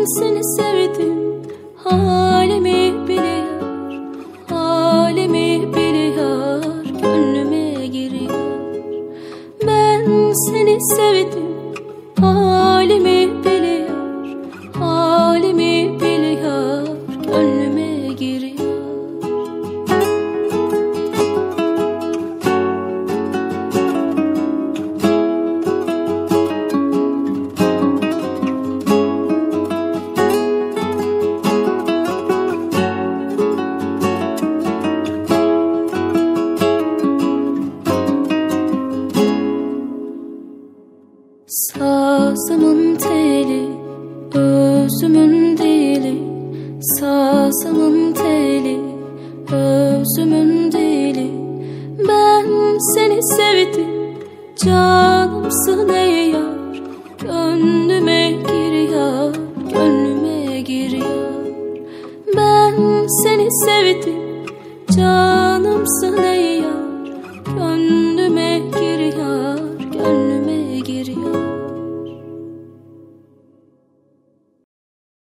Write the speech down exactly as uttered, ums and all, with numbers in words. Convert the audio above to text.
seni sevdim, halimi biliyor, halimi biliyor, gönlüme giriyor. Ben seni sevdim, halimi biliyor, halimi biliyor, gönlüme giriyor. Sazımın teli, özümün dili. Sazımın teli, özümün dili. Ben seni sevdim, canımsın ey yar, gönlüme giriyor, gönlüme giriyor. Ben seni sevdim, canımsın ey yar,